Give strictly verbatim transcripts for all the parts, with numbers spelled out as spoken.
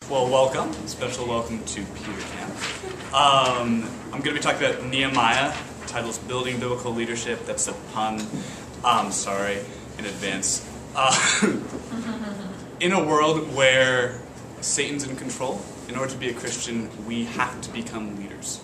Well, welcome. Special welcome to Peter Camp. Um, I'm going to be talking about Nehemiah. The title's Building Biblical Leadership. That's a pun. Um, sorry in advance. Uh, in a world where Satan's in control, in order to be a Christian, we have to become leaders.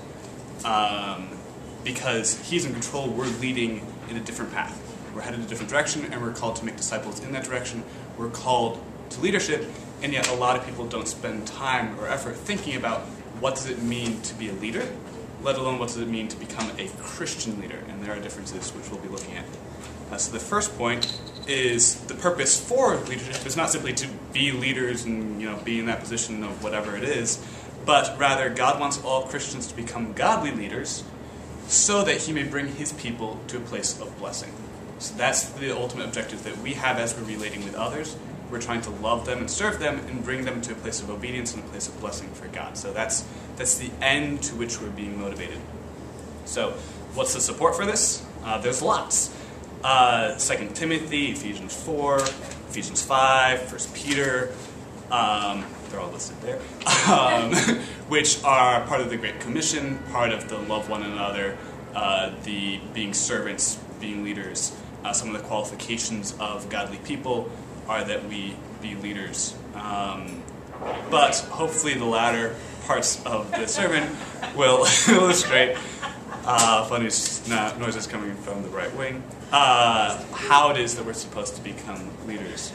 Um, because he's in control, we're leading in a different path. We're headed in a different direction, and we're called to make disciples in that direction. We're called to leadership, and yet a lot of people don't spend time or effort thinking about what does it mean to be a leader, let alone what does it mean to become a Christian leader, and there are differences which we'll be looking at. Uh, so the first point is the purpose for leadership is not simply to be leaders and you know be in that position of whatever it is, but rather God wants all Christians to become godly leaders so that he may bring his people to a place of blessing. So that's the ultimate objective that we have as we're relating with others. We're trying to love them and serve them and bring them to a place of obedience and a place of blessing for God. So that's that's the end to which we're being motivated. So what's the support for this? Uh, there's lots. Uh, Second Timothy, Ephesians four, Ephesians five, First Peter, um, they're all listed there, um, which are part of the Great Commission, part of the love one another, uh, the being servants, being leaders. Uh, some of the qualifications of godly people are that we be leaders. Um, but hopefully the latter parts of the sermon will illustrate, uh, funny noises coming from the right wing, uh, how it is that we're supposed to become leaders.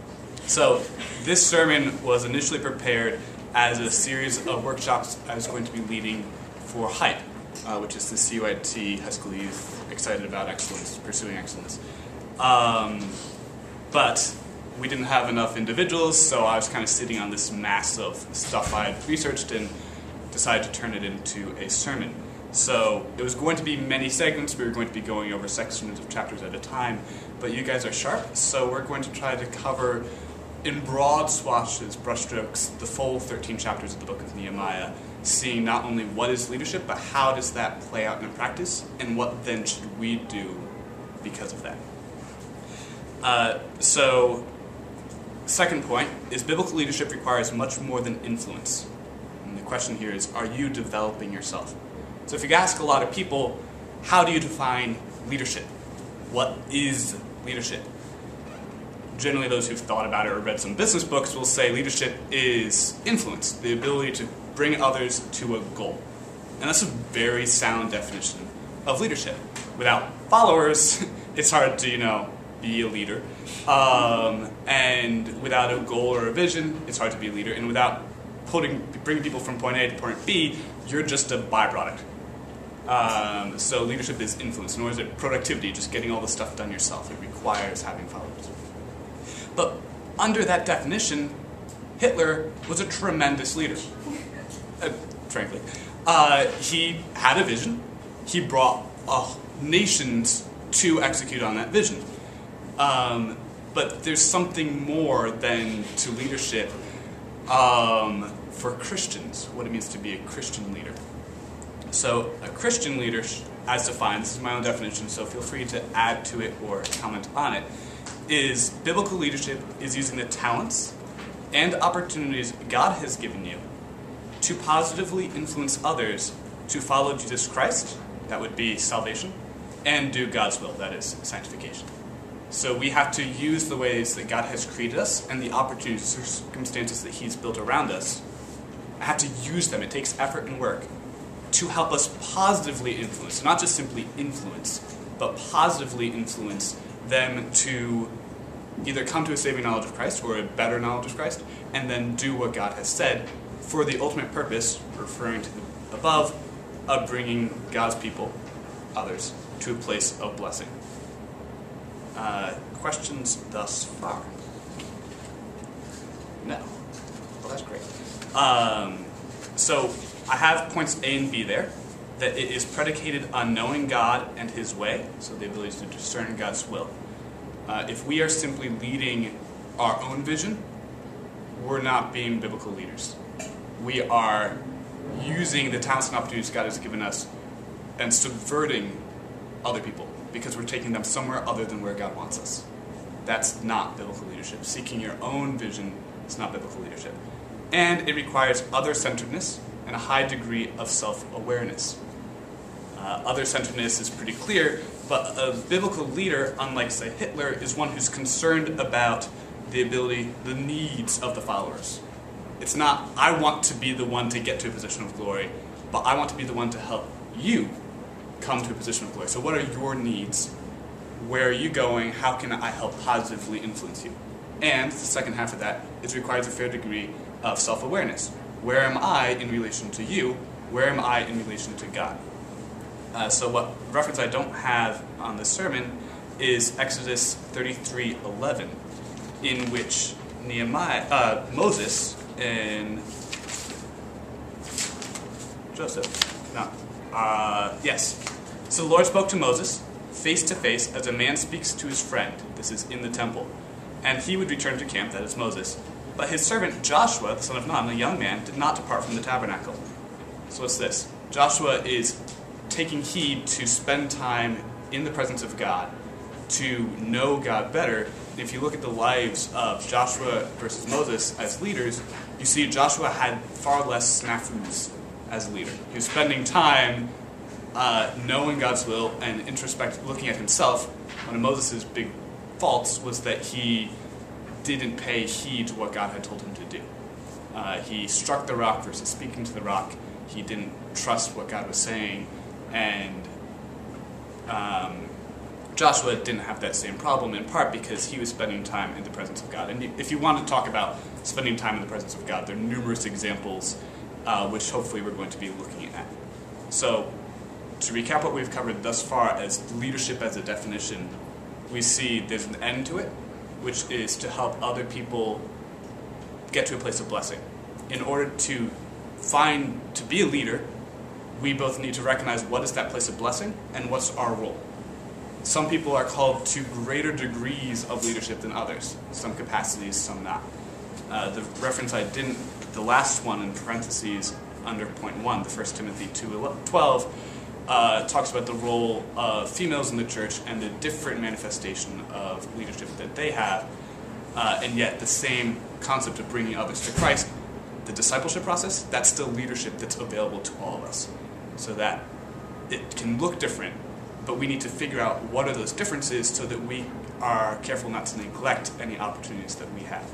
So this sermon was initially prepared as a series of workshops I was going to be leading for HYPE, uh, which is the C U I T High School Youth Excited About Excellence, Pursuing Excellence. Um, but we didn't have enough individuals, so I was kind of sitting on this mass of stuff I had researched and decided to turn it into a sermon. So it was going to be many segments. We were going to be going over sections of chapters at a time, but you guys are sharp, so we're going to try to cover in broad swatches, brushstrokes, the full thirteen chapters of the book of Nehemiah, seeing not only what is leadership, but how does that play out in practice, and what then should we do because of that. Uh, so, second point is biblical leadership requires much more than influence. And the question here is, are you developing yourself? So if you ask a lot of people, how do you define leadership? What is leadership? Generally, those who've thought about it or read some business books will say leadership is influence, the ability to bring others to a goal. And that's a very sound definition of leadership. Without followers, it's hard to, you know, be a leader. Um, and without a goal or a vision, it's hard to be a leader. And without putting, bringing people from point A to point B, you're just a byproduct. Um, so leadership is influence, nor is it productivity, just getting all the stuff done yourself. It requires having followers. But under that definition, Hitler was a tremendous leader, uh, frankly. Uh, he had a vision. He brought uh, nations to execute on that vision. Um, but there's something more than to leadership um, for Christians, what it means to be a Christian leader. So a Christian leader, as defined, this is my own definition, so feel free to add to it or comment on it, is biblical leadership is using the talents and opportunities God has given you to positively influence others to follow Jesus Christ, that would be salvation, and do God's will, that is sanctification. So we have to use the ways that God has created us and the opportunities and circumstances that he's built around us. I have to use them. It takes effort and work to help us positively influence, not just simply influence, but positively influence them to either come to a saving knowledge of Christ or a better knowledge of Christ, and then do what God has said for the ultimate purpose, referring to the above, of bringing God's people, others, to a place of blessing. Uh, questions thus far? No. Well, that's great. Um, so I have points A and B there, that it is predicated on knowing God and his way, so the ability to discern God's will. Uh, if we are simply leading our own vision, we're not being biblical leaders. We are using the talents and opportunities God has given us and subverting other people because we're taking them somewhere other than where God wants us. That's not biblical leadership. Seeking your own vision is not biblical leadership. and it requires other-centeredness and a high degree of self-awareness. Uh, other-centeredness is pretty clear, but a biblical leader, unlike, say, Hitler, is one who's concerned about the ability, the needs of the followers. It's not, I want to be the one to get to a position of glory, but I want to be the one to help you come to a position of glory. So what are your needs? Where are you going? How can I help positively influence you? And the second half of that, it requires a fair degree of self-awareness. Where am I in relation to you? Where am I in relation to God? Uh, so what reference I don't have on this sermon is Exodus thirty-three eleven, in which Nehemiah, uh, Moses and Joseph, no, uh, yes. So the Lord spoke to Moses face to face as a man speaks to his friend. This is in the temple. And he would return to camp, that is Moses. But his servant Joshua, the son of Nun, a young man, did not depart from the tabernacle. So what's this? Joshua is taking heed to spend time in the presence of God, to know God better. If you look at the lives of Joshua versus Moses as leaders, you see Joshua had far less snafus as a leader. He was spending time uh, knowing God's will and introspect, looking at himself. One of Moses' big faults was that he didn't pay heed to what God had told him to do. Uh, he struck the rock versus speaking to the rock. He didn't trust what God was saying, and um, Joshua didn't have that same problem, in part because he was spending time in the presence of God. And if you want to talk about spending time in the presence of God, there are numerous examples uh, which hopefully we're going to be looking at. So, to recap what we've covered thus far as leadership as a definition, we see there's an end to it, which is to help other people get to a place of blessing. In order to find, to be a leader, we both need to recognize what is that place of blessing and what's our role. Some people are called to greater degrees of leadership than others. Some capacities, some not. Uh, the reference I didn't, the last one in parentheses under point one, the First Timothy two twelve, uh, talks about the role of females in the church and the different manifestation of leadership that they have, uh, and yet the same concept of bringing others to Christ, the discipleship process, that's still leadership that's available to all of us. So that it can look different, but we need to figure out what are those differences so that we are careful not to neglect any opportunities that we have.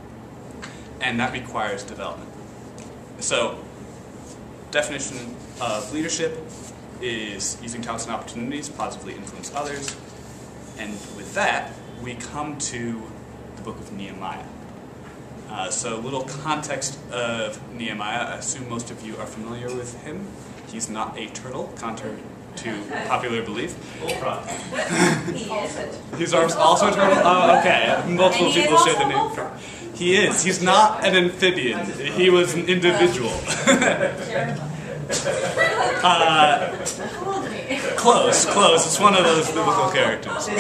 And that requires development. So, definition of leadership is using talents and opportunities to positively influence others. And with that, we come to the book of Nehemiah. Uh, so, a little context of Nehemiah. I assume most of you are familiar with him. He's not a turtle, contrary to popular belief. He isn't. He's also a turtle? Oh, okay. Multiple people share the name. For He is. He's not an amphibian. He was an individual. uh, close, close. It's one of those biblical characters.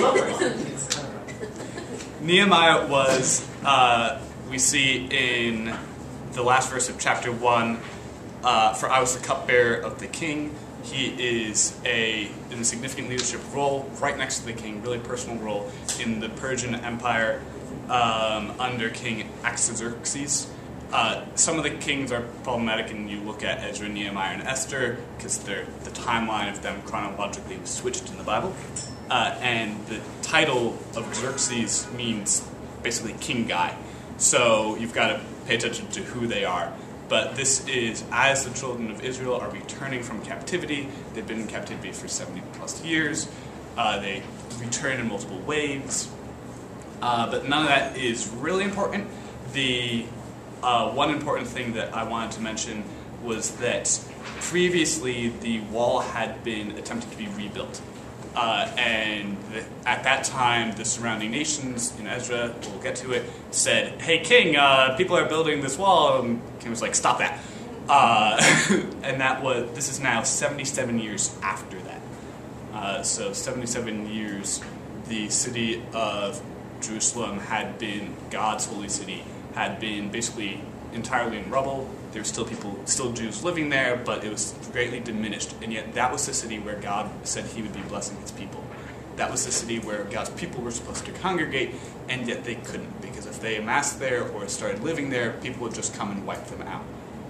Nehemiah was, uh, we see in the last verse of chapter one, uh, for I was the cupbearer of the king. He is a in a significant leadership role, right next to the king, really personal role in the Persian Empire um, under King Artaxerxes. Uh, some of the kings are problematic, and you look at Ezra, Nehemiah, and Esther, because the timeline of them chronologically was switched in the Bible. Uh, and the title of Xerxes means basically king guy. So you've got to pay attention to who they are. But this is as the children of Israel are returning from captivity. They've been in captivity for seventy plus years. Uh, they return in multiple waves. Uh, but none of that is really important. The uh, one important thing that I wanted to mention was that previously the wall had been attempted to be rebuilt. Uh, and the, at that time, the surrounding nations, in Ezra, we'll get to it, said, hey, king, uh, people are building this wall. And the king was like, stop that. Uh, and that was, this is now seventy-seven years after that. Uh, so seventy-seven years, the city of Jerusalem had been, God's holy city, had been basically entirely in rubble. There were still people, still Jews living there, but it was greatly diminished. And yet that was the city where God said he would be blessing his people. that was the city where God's people were supposed to congregate, and yet they couldn't, because if they amassed there or started living there, people would just come and wipe them out.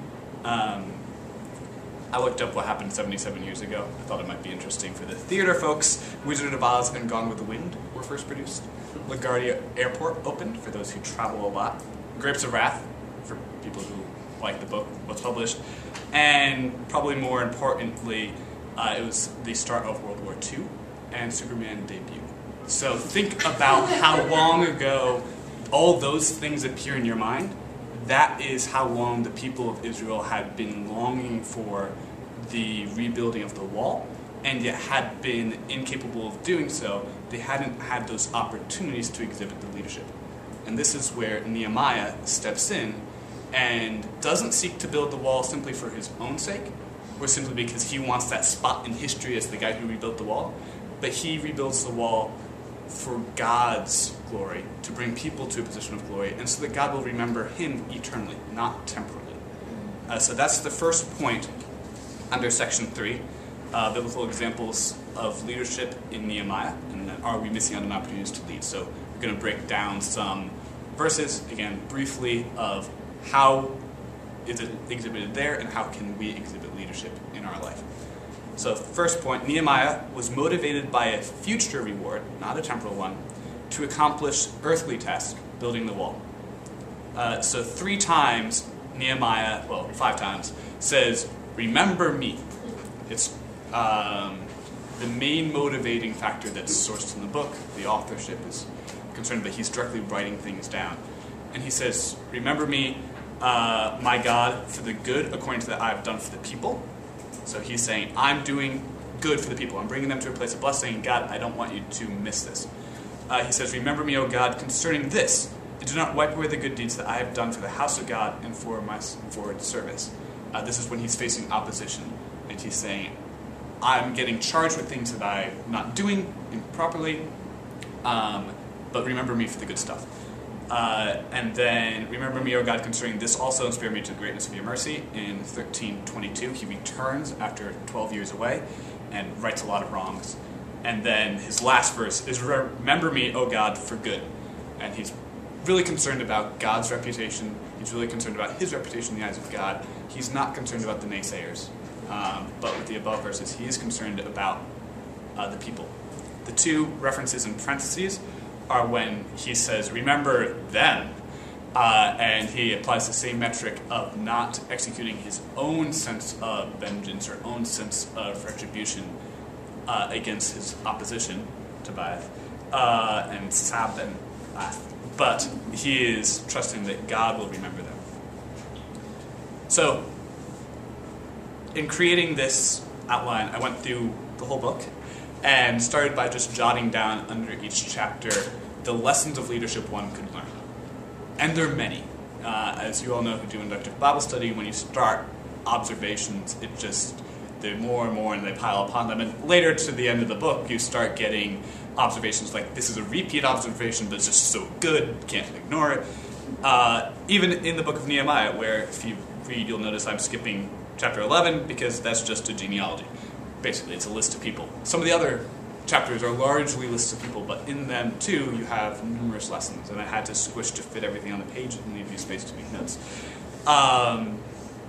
Um, I looked up what happened seventy-seven years ago. I thought it might be interesting for the theater folks. Wizard of Oz and Gone with the Wind were first produced. LaGuardia Airport opened, for those who travel a lot. Grapes of Wrath, for people who like the book, was published. And probably more importantly, uh, it was the start of World War Two and Superman debut. So think about how long ago all those things appear in your mind. That is how long the people of Israel had been longing for the rebuilding of the wall, and yet had been incapable of doing so. They hadn't had those opportunities to exhibit the leadership. And this is where Nehemiah steps in and doesn't seek to build the wall simply for his own sake, or simply because he wants that spot in history as the guy who rebuilt the wall, but he rebuilds the wall for God's glory, to bring people to a position of glory, and so that God will remember him eternally, not temporally. Uh, so that's the first point under section three, uh, biblical examples of leadership in Nehemiah, and then are we missing out on opportunities to lead? So we're going to break down some verses, again, briefly, of how is it exhibited there and how can we exhibit leadership in our life. So first point, Nehemiah was motivated by a future reward, not a temporal one, to accomplish earthly tasks, building the wall. Uh, so three times Nehemiah, well, five times, says, remember me. It's um, the main motivating factor that's sourced in the book. The authorship is concerned that he's directly writing things down. And he says, remember me, uh, my God, for the good according to that I have done for the people. So he's saying, I'm doing good for the people. I'm bringing them to a place of blessing. God, I don't want you to miss this. Uh, he says, remember me, O God, concerning this. And do not wipe away the good deeds that I have done for the house of God and for my forward service. Uh, this is when he's facing opposition. And he's saying, I'm getting charged with things that I'm not doing improperly, um, but remember me for the good stuff. Uh, and then, remember me, O God, concerning this also, and spare me to the greatness of your mercy. In thirteen twenty-two, he returns after twelve years away and rights a lot of wrongs. And then his last verse is, remember me, O God, for good. And he's really concerned about God's reputation. He's really concerned about his reputation in the eyes of God. He's not concerned about the naysayers. Um, but with the above verses, he is concerned about uh, the people. The two references in parentheses are when he says, remember them, uh, and he applies the same metric of not executing his own sense of vengeance or own sense of retribution uh, against his opposition, Tobiah, uh, and Sab and Lath. But he is trusting that God will remember them. So, in creating this outline, I went through the whole book and started by just jotting down under each chapter the lessons of leadership one could learn. And there are many. Uh, as you all know who do inductive Bible study, when you start observations, it just, they're more and more and they pile upon them. And later to the end of the book, you start getting observations like, this is a repeat observation that's just so good, can't ignore it. Uh, even in the book of Nehemiah, where if you read, you'll notice I'm skipping chapter eleven because that's just a genealogy. Basically, it's a list of people. Some of the other chapters are largely lists of people, but in them, too, you have numerous lessons, and I had to squish to fit everything on the page and leave you space to make notes. Um,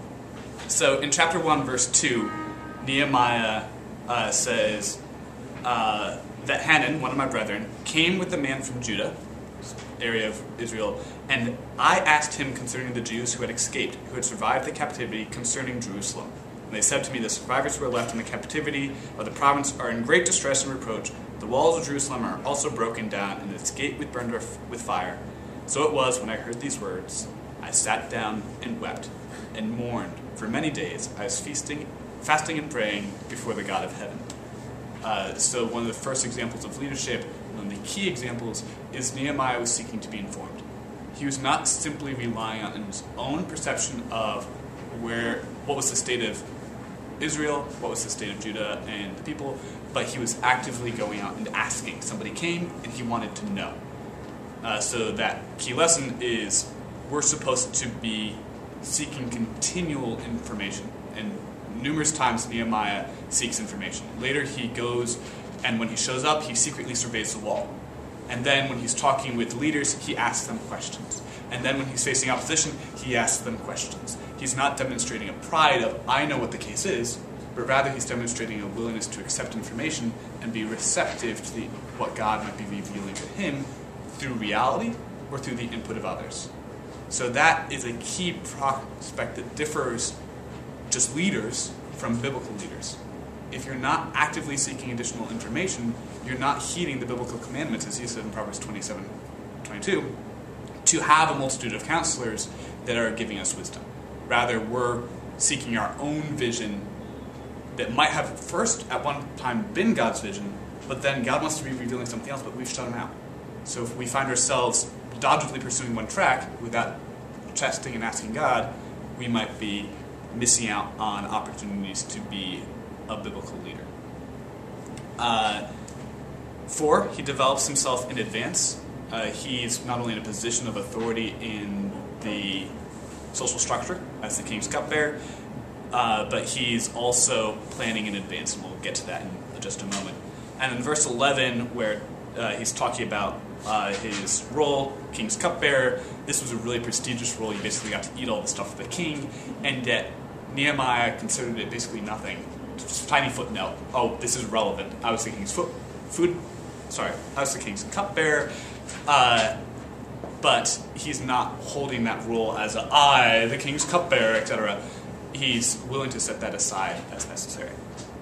so in chapter one, verse two, Nehemiah uh, says uh, that Hanan, one of my brethren, came with a man from Judah, area of Israel, and I asked him concerning the Jews who had escaped, who had survived the captivity, concerning Jerusalem. And they said to me, the survivors who are left in the captivity of the province are in great distress and reproach. The walls of Jerusalem are also broken down, and its gate was burned with fire. So it was, when I heard these words, I sat down and wept and mourned. For many days I was feasting, fasting and praying before the God of heaven. Uh, so one of the first examples of leadership, one of the key examples, is Nehemiah was seeking to be informed. He was not simply relying on his own perception of where, what was the state of Israel, what was the state of Judah and the people, but he was actively going out and asking. Somebody came and he wanted to know. Uh, so that key lesson is we're supposed to be seeking continual information. And numerous times Nehemiah seeks information. Later he goes And when he shows up, he secretly surveys the wall. And then when he's talking with leaders, he asks them questions. And then when he's facing opposition, he asks them questions. He's not demonstrating a pride of, I know what the case is, but rather he's demonstrating a willingness to accept information and be receptive to the, what God might be revealing to him through reality or through the input of others. So that is a key prospect that differs just leaders from biblical leaders. If you're not actively seeking additional information, you're not heeding the biblical commandments, as he said in Proverbs twenty-seven twenty-two, to have a multitude of counselors that are giving us wisdom. Rather, we're seeking our own vision that might have first at one time been God's vision, but then God wants to be revealing something else, but we've shut him out. So if we find ourselves doggedly pursuing one track without testing and asking God, we might be missing out on opportunities to be a biblical leader. Uh, four, he develops himself in advance. Uh, he's not only in a position of authority in the social structure as the king's cupbearer, uh, but he's also planning in advance, and we'll get to that in just a moment. And in verse eleven, where uh, he's talking about uh, his role, king's cupbearer, this was a really prestigious role. You basically got to eat all the stuff for the king, and yet Nehemiah considered it basically nothing. Just a tiny footnote. Oh, this is relevant. I was the king's foot, food. Sorry, I was the king's cupbearer. Uh, but he's not holding that role as a, I, the king's cupbearer, et cetera. He's willing to set that aside as necessary.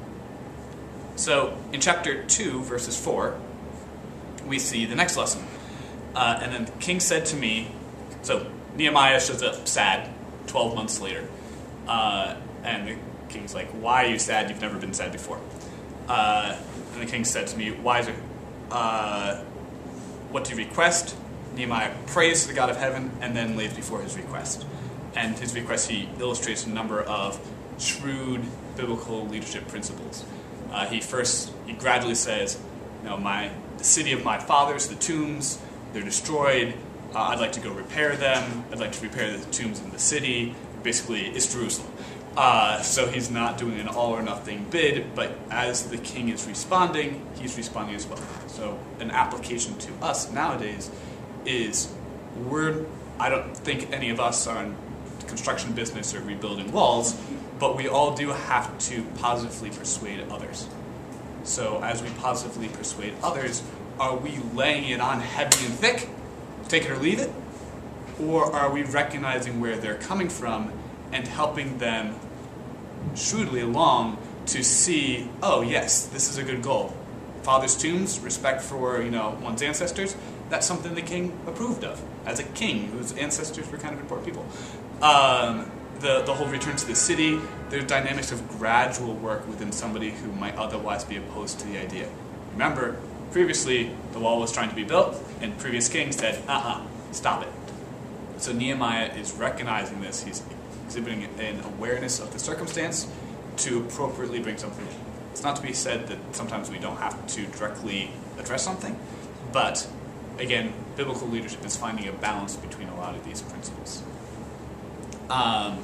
So in chapter two, verses four, we see the next lesson. Uh, and then the king said to me, so Nehemiah shows up sad twelve months later. Uh, and the king's like, why are you sad? You've never been sad before. Uh, and the king said to me, why is it, uh, what do you request? Nehemiah prays to the God of heaven and then lays before his request. And his request, he illustrates a number of shrewd biblical leadership principles. Uh, he first, he gradually says, you know, my, the city of my fathers, the tombs, they're destroyed. Uh, I'd like to go repair them. I'd like to repair the tombs in the city. Basically, it's Jerusalem. Uh, so he's not doing an all or nothing bid, but as the king is responding, he's responding as well. So an application to us nowadays is, we're, I don't think any of us are in construction business or rebuilding walls, but we all do have to positively persuade others. So as we positively persuade others, are we laying it on heavy and thick, take it or leave it? Or are we recognizing where they're coming from and helping them shrewdly along to see, oh yes, this is a good goal. Father's tombs, respect for, you know, one's ancestors, that's something the king approved of. As a king whose ancestors were kind of important people. Um, the, the whole return to the city, there's dynamics of gradual work within somebody who might otherwise be opposed to the idea. Remember, previously the wall was trying to be built, and previous king said, uh-uh, stop it. So Nehemiah is recognizing this. He's exhibiting an awareness of the circumstance to appropriately bring something in. It's not to be said that sometimes we don't have to directly address something, but again, biblical leadership is finding a balance between a lot of these principles. Um,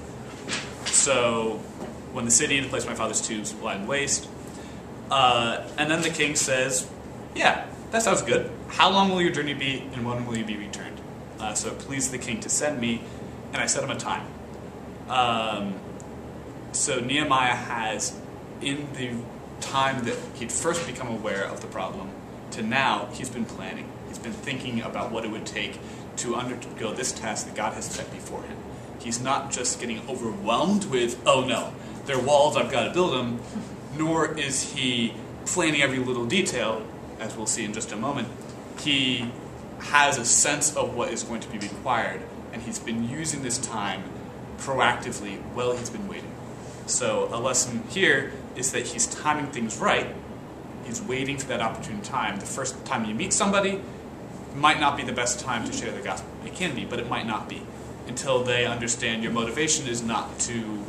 so when the city, the place of my father's tombs, lie in waste, uh, and then the king says, yeah, that sounds good. How long will your journey be, and when will you be returned? Uh, so it pleased the king to send me, and I set him a time. Um, so Nehemiah has, in the time that he'd first become aware of the problem, to now, he's been planning. He's been thinking about what it would take to undergo this task that God has set before him. He's not just getting overwhelmed with, oh no, they're walls, I've got to build them, nor is he planning every little detail, as we'll see in just a moment. He has a sense of what is going to be required, and he's been using this time proactively while he's been waiting. So a lesson here is that he's timing things right. He's waiting for that opportune time. The first time you meet somebody might not be the best time to share the gospel. It can be, but it might not be, until they understand your motivation is not to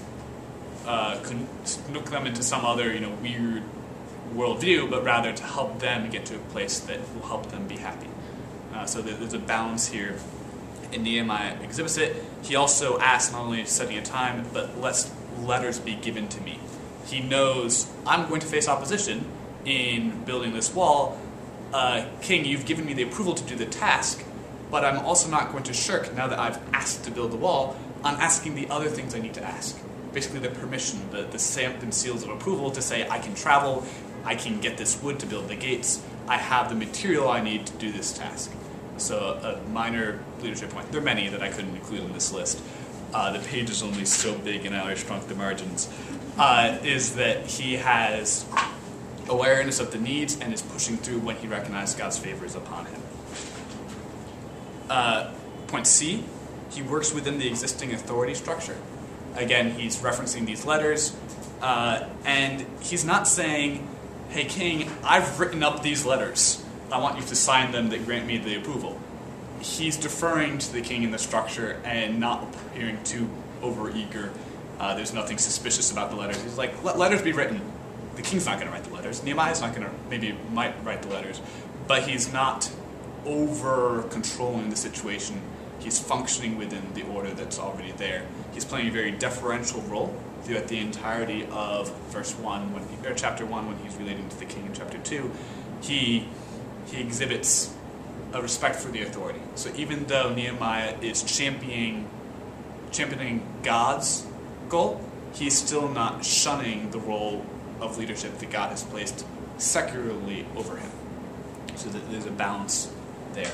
uh, snook them into some other, you know, weird worldview, but rather to help them get to a place that will help them be happy. Uh, so there's a balance here, and Nehemiah exhibits it. He also asks not only setting a time, but let letters be given to me. He knows I'm going to face opposition, in building this wall, uh, King, you've given me the approval to do the task, but I'm also not going to shirk, now that I've asked to build the wall, on asking the other things I need to ask. Basically the permission, the, the stamp and seals of approval to say I can travel, I can get this wood to build the gates, I have the material I need to do this task. So a minor leadership point. There are many that I couldn't include in this list. Uh, the page is only so big and I shrunk the margins. Uh, is that he has awareness of the needs and is pushing through when he recognizes God's favor is upon him. Uh, point C, he works within the existing authority structure. Again, he's referencing these letters, uh, and he's not saying, hey King, I've written up these letters. I want you to sign them that grant me the approval. He's deferring to the king in the structure and not appearing too overeager. Uh, there's nothing suspicious about the letters. He's like, let letters be written. The king's not going to write the letters. Nehemiah's not going to, maybe might write the letters. But he's not over-controlling the situation. He's functioning within the order that's already there. He's playing a very deferential role throughout the entirety of verse one, when he, or chapter one, when he's relating to the king in chapter two. He he exhibits a respect for the authority. So even though Nehemiah is championing championing God's goal, he's still not shunning the role of leadership that God has placed secularly over him. So that there's a balance there.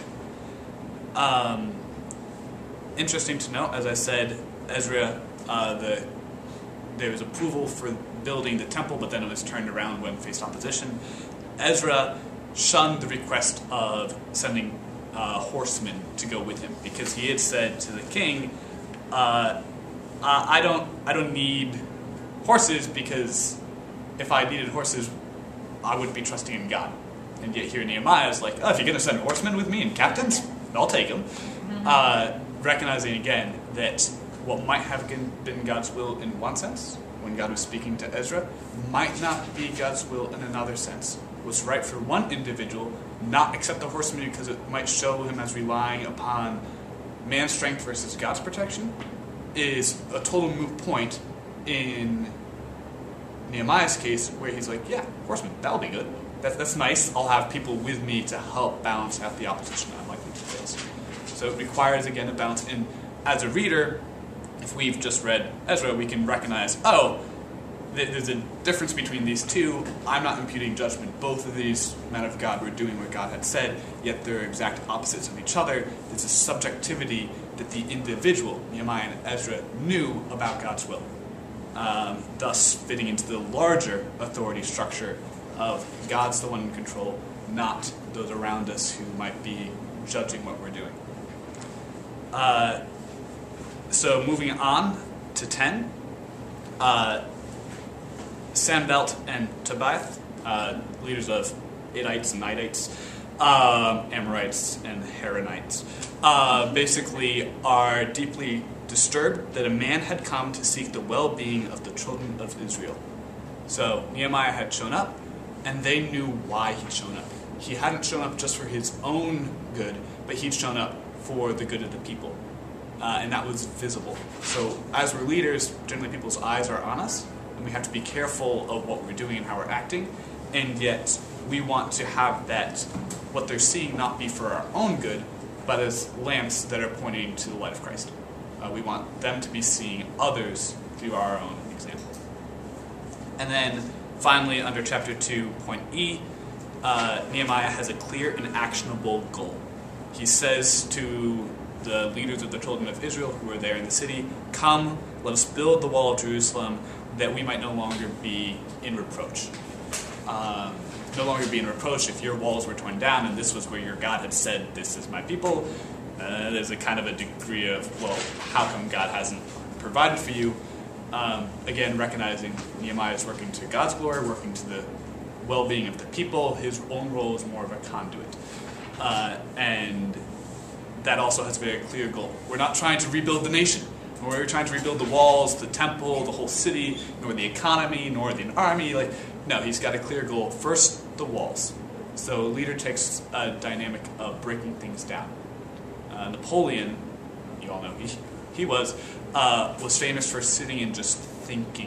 Um, interesting to note, as I said, Ezra, uh, the there was approval for building the temple, but then it was turned around when faced opposition. Ezra shunned the request of sending uh, horsemen to go with him because he had said to the king, uh, I don't, I don't need horses because if I needed horses, I wouldn't be trusting in God. And yet here Nehemiah is like, oh, if you're going to send horsemen with me and captains, I'll take them. Mm-hmm. Uh, recognizing again that what might have been God's will in one sense, when God was speaking to Ezra, might not be God's will in another sense. What's right for one individual, not accept the horseman because it might show him as relying upon man's strength versus God's protection, is a total moot point in Nehemiah's case, where he's like, yeah, horsemen, that'll be good. That, that's nice. I'll have people with me to help balance out the opposition I'm likely to face. So it requires, again, a balance. And as a reader, if we've just read Ezra, we can recognize, oh, there's a difference between these two. I'm not imputing judgment. Both of these men of God were doing what God had said, yet they're exact opposites of each other. There's a subjectivity that the individual, Nehemiah and Ezra, knew about God's will, um, thus fitting into the larger authority structure of God's the one in control, not those around us who might be judging what we're doing. Uh, so moving on to ten, uh, Sanballat and Tobiah, uh, leaders of Adites and Nidites, uh, Amorites and Heronites, uh, basically are deeply disturbed that a man had come to seek the well-being of the children of Israel. So Nehemiah had shown up, and they knew why he'd shown up. He hadn't shown up just for his own good, but he'd shown up for the good of the people. Uh, and that was visible. So as we're leaders, generally people's eyes are on us, and we have to be careful of what we're doing and how we're acting, and yet we want to have that, what they're seeing not be for our own good, but as lamps that are pointing to the light of Christ. Uh, we want them to be seeing others through our own example. And then finally, under chapter two, point E, uh, Nehemiah has a clear and actionable goal. He says to the leaders of the children of Israel who are there in the city, come, let us build the wall of Jerusalem that we might no longer be in reproach. Um, no longer be in reproach if your walls were torn down and this was where your God had said, this is my people. Uh, there's a kind of a degree of, well, how come God hasn't provided for you? Um, again, recognizing Nehemiah is working to God's glory, working to the well-being of the people. His own role is more of a conduit. Uh, and that also has a very clear goal. We're not trying to rebuild the nation. We're trying to rebuild the walls, the temple, the whole city, nor the economy, nor the army. Like, no, he's got a clear goal. First, the walls. So a leader takes a dynamic of breaking things down. Uh, Napoleon, you all know he he was, uh, was famous for sitting and just thinking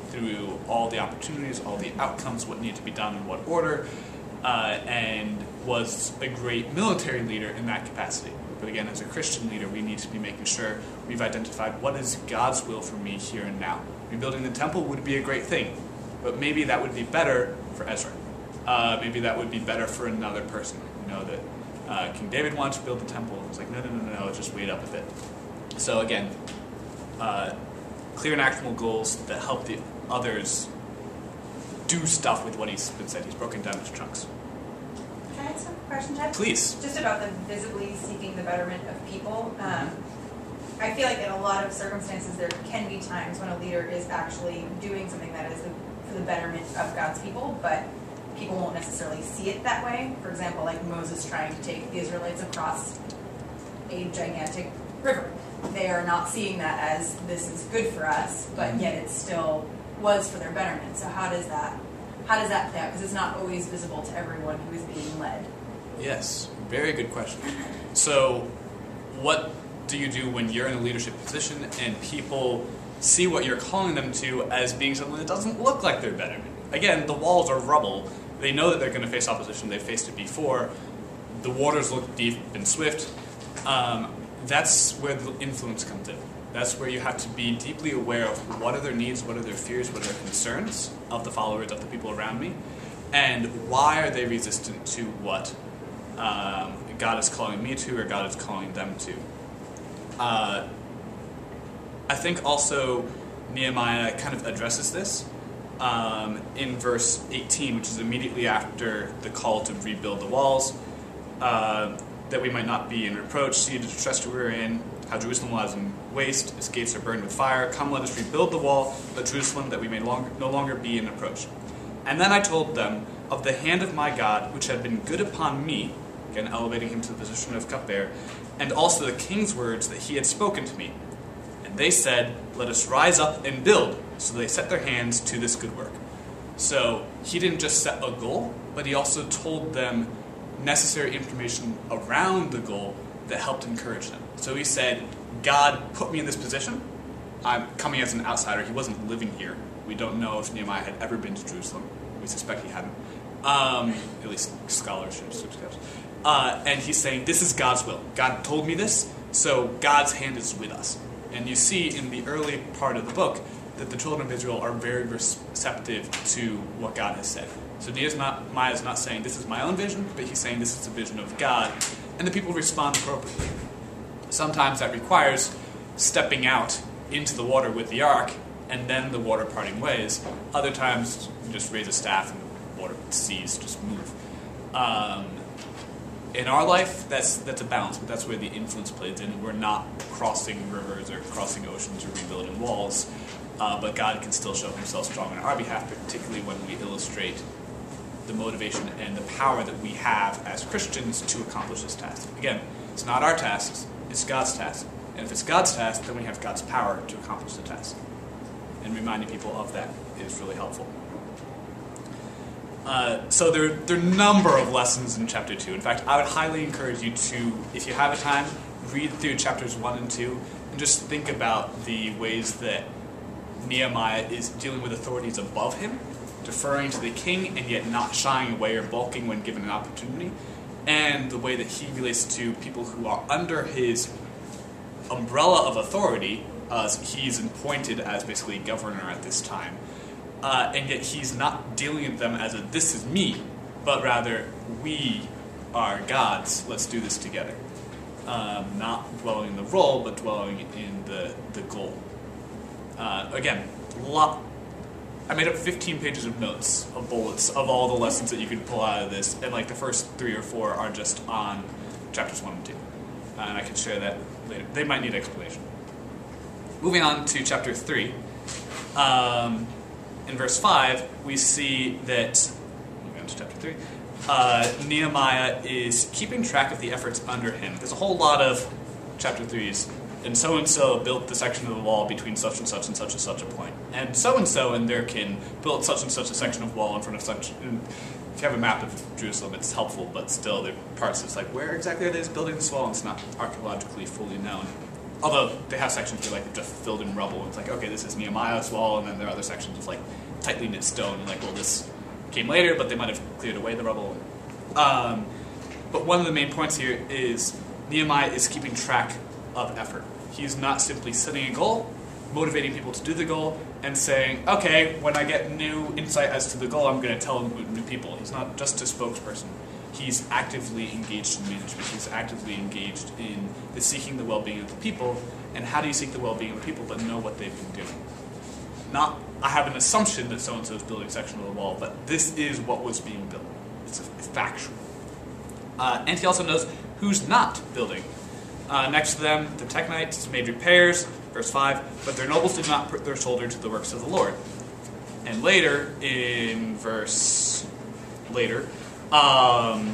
through all the opportunities, all the outcomes, what needed to be done in what order, uh, and was a great military leader in that capacity. But again, as a Christian leader, we need to be making sure we've identified what is God's will for me here and now. Rebuilding the temple would be a great thing, but maybe that would be better for Ezra. Uh, maybe that would be better for another person. You know, that uh, King David wanted to build the temple. It's like, no, no, no, no, no, just wait up a bit. So again, uh, clear and actionable goals that help the others do stuff with what he's been said. He's broken down into chunks. Can I ask a question, Jeff? Please. Just about the visibly seeking the betterment of people. Um, I feel like in a lot of circumstances there can be times when a leader is actually doing something that is the, for the betterment of God's people, but people won't necessarily see it that way. For example, like Moses trying to take the Israelites across a gigantic river. They are not seeing that as this is good for us, but yet it still was for their betterment. So how does that how does that play out? Because it's not always visible to everyone who is being led. Yes, very good question. So what do you do when you're in a leadership position and people see what you're calling them to as being something that doesn't look like their betterment? Again, the walls are rubble. They know that they're going to face opposition. They've faced it before. The waters look deep and swift. Um, that's where the influence comes in. That's where you have to be deeply aware of what are their needs, what are their fears, what are their concerns of the followers, of the people around me, and why are they resistant to what um, God is calling me to or God is calling them to. Uh, I think also Nehemiah kind of addresses this um, in verse eighteen, which is immediately after the call to rebuild the walls, uh, that we might not be in reproach, see the distress we are in, how Jerusalem lies in waste, its gates are burned with fire. Come, let us rebuild the wall of Jerusalem, that we may longer, no longer be in reproach. And then I told them of the hand of my God, which had been good upon me, again elevating him to the position of cupbearer, and also the king's words that he had spoken to me. And they said, let us rise up and build. So they set their hands to this good work. So he didn't just set a goal, but he also told them necessary information around the goal that helped encourage them. So he said, God put me in this position. I'm coming as an outsider. He wasn't living here. We don't know if Nehemiah had ever been to Jerusalem. We suspect he hadn't. Um, at least scholarship suggests. Uh, and he's saying, this is God's will. God told me this, so God's hand is with us. And you see in the early part of the book that the children of Israel are very receptive to what God has said. So Nehemiah is not saying, this is my own vision, but he's saying, this is the vision of God. And the people respond appropriately. Sometimes that requires stepping out into the water with the ark, and then the water parting ways. Other times, you just raise a staff and the water seas just move. Um, in our life, that's that's a balance, but that's where the influence plays in. We're not crossing rivers or crossing oceans or rebuilding walls, uh, but God can still show himself strong on our behalf, particularly when we illustrate the motivation and the power that we have as Christians to accomplish this task. Again, it's not our task, it's God's task. And if it's God's task, then we have God's power to accomplish the task. And reminding people of that is really helpful. Uh, so there, there are a number of lessons in chapter two. In fact, I would highly encourage you to, if you have a time, read through chapters one and two and just think about the ways that Nehemiah is dealing with authorities above him, deferring to the king and yet not shying away or balking when given an opportunity, and the way that he relates to people who are under his umbrella of authority, as uh, he's appointed as basically governor at this time. Uh, and yet he's not dealing with them as a, this is me, but rather, we are God's, let's do this together. Um, not dwelling in the role, but dwelling in the, the goal. Uh, again, lot, I made up fifteen pages of notes, of bullets, of all the lessons that you could pull out of this, and like the first three or four are just on chapters one and two. Uh, and I can share that later. They might need explanation. Moving on to chapter three. Um... In verse five, we see that, moving on to chapter three, uh, Nehemiah is keeping track of the efforts under him. There's a whole lot of chapter threes, and so-and-so built the section of the wall between such and such and such and such a point. And so-and-so and their kin built such and such a section of wall in front of such. And if you have a map of Jerusalem, it's helpful, but still there are parts that's like, where exactly are they building this wall? And it's not archaeologically fully known. although they have sections where like they're just filled in rubble. It's like, okay, this is Nehemiah's wall, and then there are other sections of like tightly knit stone. Like, well, this came later, but they might have cleared away the rubble. Um, but one of the main points here is Nehemiah is keeping track of effort. He's not simply setting a goal, motivating people to do the goal, and saying, okay, when I get new insight as to the goal, I'm going to tell new people. He's not just a spokesperson. He's actively engaged in management. He's actively engaged in the seeking the well-being of the people. And how do you seek the well-being of the people but know what they've been doing? Not, I have an assumption that so-and-so is building a section of the wall, but this is what was being built. It's, a, it's factual. Uh, and he also knows who's not building. Uh, next to them, the Technites made repairs, verse five, but their nobles did not put their shoulder to the works of the Lord. And later, in verse later, um,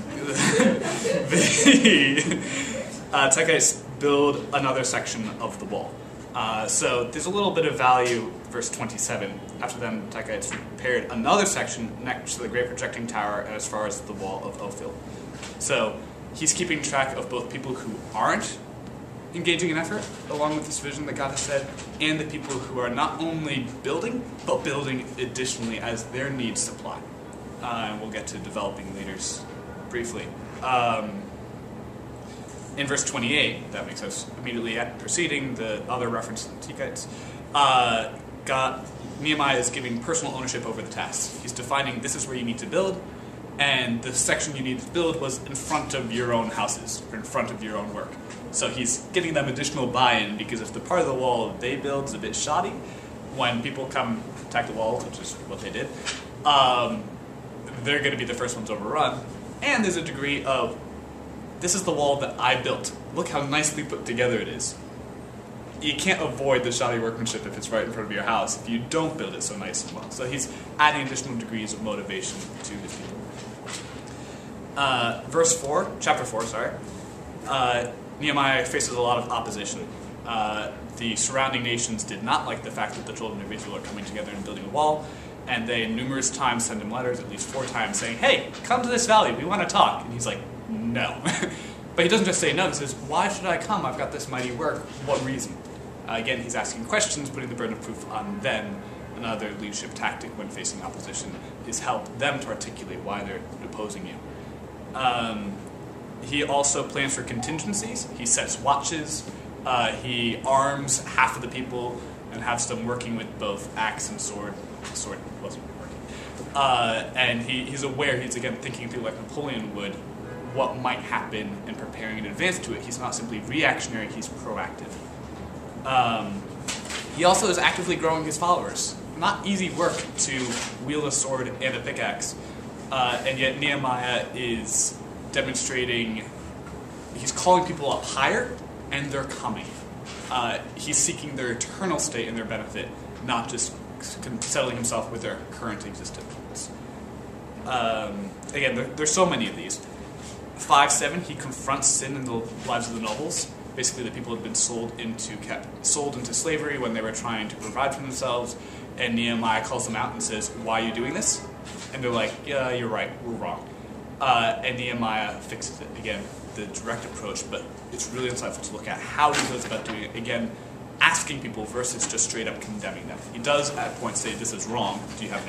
the uh, Technites build another section of the wall. Uh, so there's a little bit of value, verse twenty-seven. After them, the Technites repaired another section next to the great projecting tower and as far as the wall of Ophel. So he's keeping track of both people who aren't engaging in effort, along with this vision that God has said, and the people who are not only building, but building additionally as their needs supply. Uh, and we'll get to developing leaders briefly. Um, in verse twenty-eight, that makes us immediately at preceding the other reference to the Tekites, uh, God, Nehemiah is giving personal ownership over the tasks. He's defining this is where you need to build, and the section you need to build was in front of your own houses, or in front of your own work. So he's getting them additional buy-in, because if the part of the wall they build is a bit shoddy, when people come attack the walls, which is what they did, um, they're going to be the first ones overrun. And there's a degree of, this is the wall that I built. Look how nicely put together it is. You can't avoid the shoddy workmanship if it's right in front of your house, if you don't build it so nice and well. So he's adding additional degrees of motivation to his people. Uh, verse four, chapter four, sorry. Uh, Nehemiah faces a lot of opposition. Uh, the surrounding nations did not like the fact that the children of Israel are coming together and building a wall, and they numerous times send him letters, at least four times, saying, hey, come to this valley, we want to talk. And he's like, no. But he doesn't just say no, he says, why should I come? I've got this mighty work. What reason? Uh, again, he's asking questions, putting the burden of proof on them. Another leadership tactic when facing opposition is help them to articulate why they're opposing you. Um, he also plans for contingencies. He sets watches. Uh, he arms half of the people and has them working with both axe and sword. The sword wasn't working. Uh, and he, he's aware, he's again thinking through like Napoleon would, what might happen and preparing in advance to it. He's not simply reactionary, he's proactive. Um, he also is actively growing his followers. Not easy work to wield a sword and a pickaxe. Uh, and yet Nehemiah is demonstrating, he's calling people up higher, and they're coming. Uh, he's seeking their eternal state and their benefit, not just settling himself with their current existence. Um, again, there, there's so many of these. five seven, he confronts sin in the lives of the nobles. Basically, the people had been sold into kept, sold into slavery when they were trying to provide for themselves, and Nehemiah calls them out and says, why are you doing this? And they're like, yeah, you're right, we're wrong. Uh, and Nehemiah fixes it. Again, the direct approach, but it's really insightful to look at how he goes about doing it. Again, asking people versus just straight up condemning them. He does at points say, this is wrong, do you have an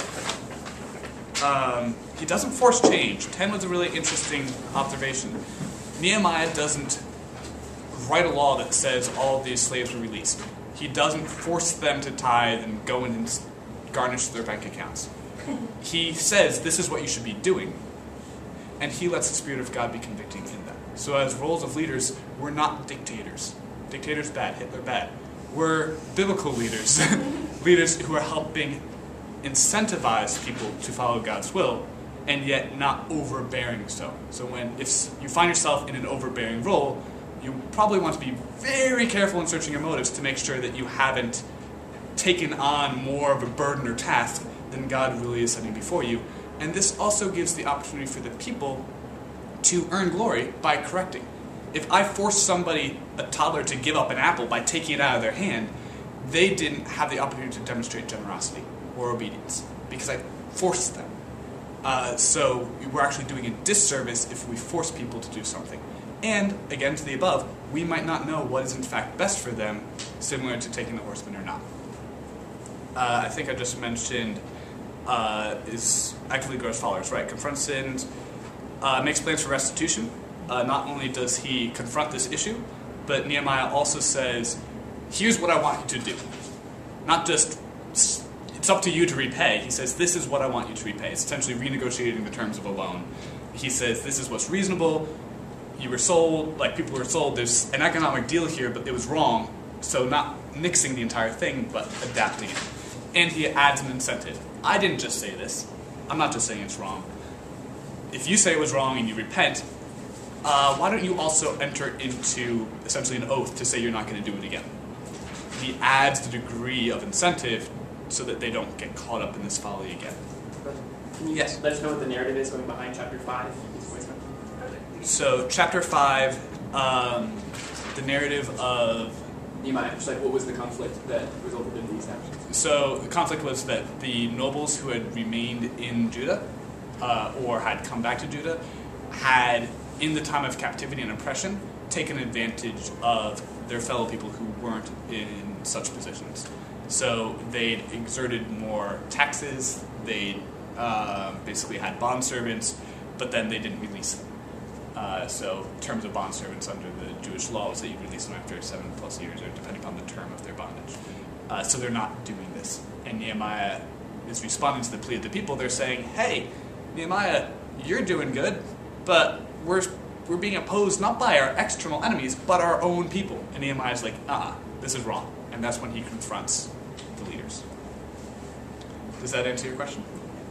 answer? Um, he doesn't force change. ten was a really interesting observation. Nehemiah doesn't write a law that says all these slaves are released. He doesn't force them to tithe and go in and garnish their bank accounts. He says, this is what you should be doing. And he lets the Spirit of God be convicting in that. So as roles of leaders, we're not dictators. Dictators bad, Hitler bad. We're biblical leaders. Leaders who are helping incentivize people to follow God's will, and yet not overbearing so. So when if you find yourself in an overbearing role, you probably want to be very careful in searching your motives to make sure that you haven't taken on more of a burden or task than God really is setting before you. And this also gives the opportunity for the people to earn glory by correcting. If I force somebody, a toddler, to give up an apple by taking it out of their hand, they didn't have the opportunity to demonstrate generosity or obedience because I forced them. Uh, so we're actually doing a disservice if we force people to do something. And, again, to the above, we might not know what is in fact best for them, similar to taking the horsemen or not. Uh, I think I just mentioned uh, is actively grows followers, right? Confronts sins, uh, makes plans for restitution. Uh, not only does he confront this issue, but Nehemiah also says, here's what I want you to do. Not just, it's up to you to repay. He says, this is what I want you to repay. It's essentially renegotiating the terms of a loan. He says, this is what's reasonable. You were sold, like people were sold, there's an economic deal here, but it was wrong. So not nixing the entire thing, but adapting it. And he adds an incentive. I didn't just say this. I'm not just saying it's wrong. If you say it was wrong and you repent, uh, why don't you also enter into essentially an oath to say you're not going to do it again? He adds the degree of incentive so that they don't get caught up in this folly again. Can you Yes. let us know what the narrative is going behind chapter five? So chapter five, um, the narrative of... Nehemiah, just like what was the conflict that resulted in these actions? So the conflict was that the nobles who had remained in Judah, uh, or had come back to Judah, had, in the time of captivity and oppression, taken advantage of their fellow people who weren't in such positions. So they'd exerted more taxes, they uh, basically had bondservants, but then they didn't release them. Uh, so terms of bondservants under the Jewish law was that you release them after seven plus years, or depending on the term of their bondage. Uh, so they're not doing this. And Nehemiah is responding to the plea of the people. They're saying, hey, Nehemiah, you're doing good, but we're we're being opposed not by our external enemies, but our own people. And Nehemiah's like, uh-uh, this is wrong. And that's when he confronts the leaders. Does that answer your question?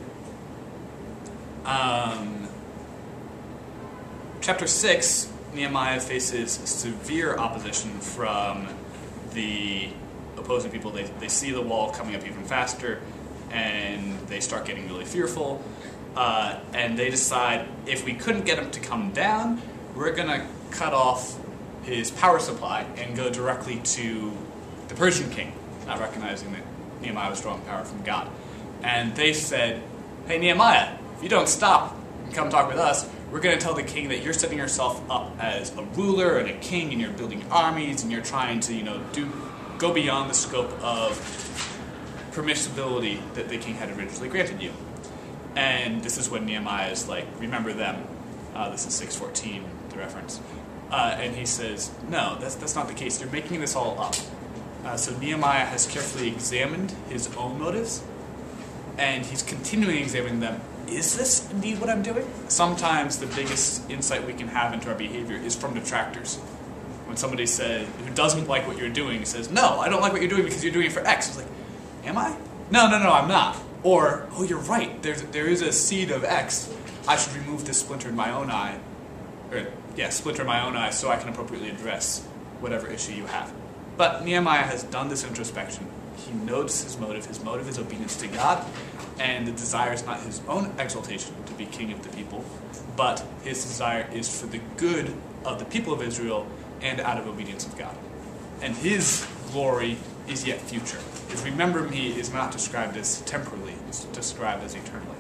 Um... Chapter six, Nehemiah faces severe opposition from the opposing people. They, they see the wall coming up even faster, and they start getting really fearful. Uh, and they decide, if we couldn't get him to come down, we're going to cut off his power supply and go directly to the Persian king, not recognizing that Nehemiah was drawing power from God. And they said, hey, Nehemiah, if you don't stop and come talk with us, we're going to tell the king that you're setting yourself up as a ruler and a king, and you're building armies, and you're trying to, you know, do go beyond the scope of permissibility that the king had originally granted you. And this is when Nehemiah is like, remember them. Uh, this is six fourteen, the reference. Uh, and he says, no, that's that's not the case. You're making this all up. Uh, so Nehemiah has carefully examined his own motives, and he's continuing examining them. Is this indeed what I'm doing? Sometimes the biggest insight we can have into our behavior is from detractors. When somebody says, who doesn't like what you're doing, says, no, I don't like what you're doing because you're doing it for X. It's like, am I? No, no, no, I'm not. Or, oh, you're right, There's, there is a seed of X. I should remove this splinter in my own eye. Or, yeah, splinter in my own eye so I can appropriately address whatever issue you have. But Nehemiah has done this introspection. He knows his motive. His motive is obedience to God, and the desire is not his own exaltation to be king of the people, but his desire is for the good of the people of Israel and out of obedience of God. And his glory is yet future. His remember me is not described as temporally, it's described as eternally.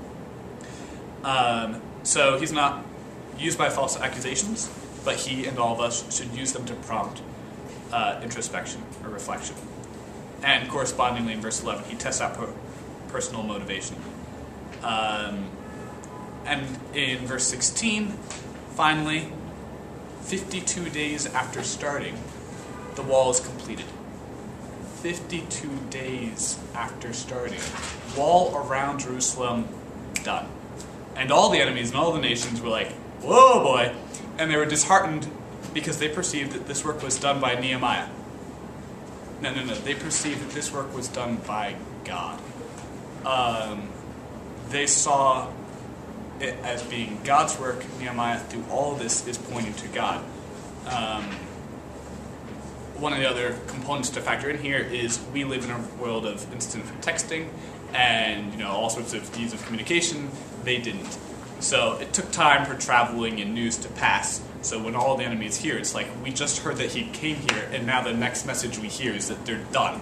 Um, so he's not used by false accusations, but he and all of us should use them to prompt uh, introspection or reflection. And correspondingly, in verse eleven, he tests out per- personal motivation. Um, and in verse sixteen, finally, fifty-two days after starting, the wall is completed. fifty-two days after starting, wall around Jerusalem done. And all the enemies and all the nations were like, whoa, boy. And they were disheartened because they perceived that this work was done by Nehemiah. No, no, no. They perceived that this work was done by God. Um, they saw it as being God's work. Nehemiah, through all of this, is pointing to God. Um, one of the other components to factor in here is we live in a world of instant texting and, you know, all sorts of ease of communication. They didn't. So it took time for traveling and news to pass. So when all the enemy is here, it's like, we just heard that he came here, and now the next message we hear is that they're done.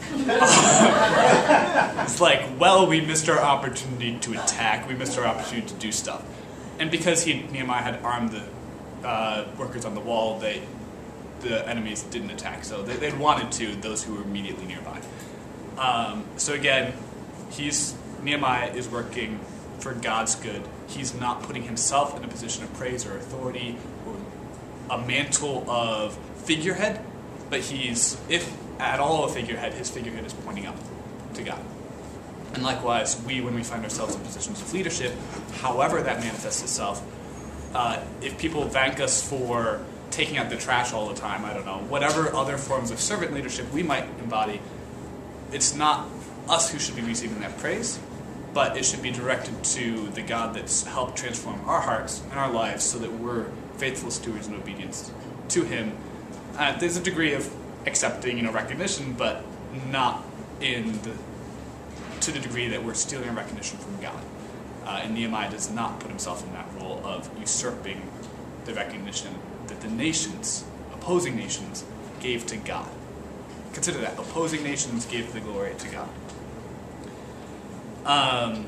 It's like, well, we missed our opportunity to attack. We missed our opportunity to do stuff. And because he, Nehemiah had armed the uh, workers on the wall, they the enemies didn't attack. So they, they'd wanted to, those who were immediately nearby. Um, so again, he's Nehemiah is working for God's good. He's not putting himself in a position of praise or authority or a mantle of figurehead, but he's, if at all a figurehead, his figurehead is pointing up to God. And likewise, we, when we find ourselves in positions of leadership, however that manifests itself, uh, if people thank us for taking out the trash all the time, I don't know, whatever other forms of servant leadership we might embody, it's not us who should be receiving that praise, but it should be directed to the God that's helped transform our hearts and our lives so that we're faithful stewards in obedience to Him. Uh, there's a degree of accepting, you know, recognition, but not in the, to the degree that we're stealing recognition from God. Uh, and Nehemiah does not put himself in that role of usurping the recognition that the nations, opposing nations, gave to God. Consider that. Opposing nations gave the glory to God. Um,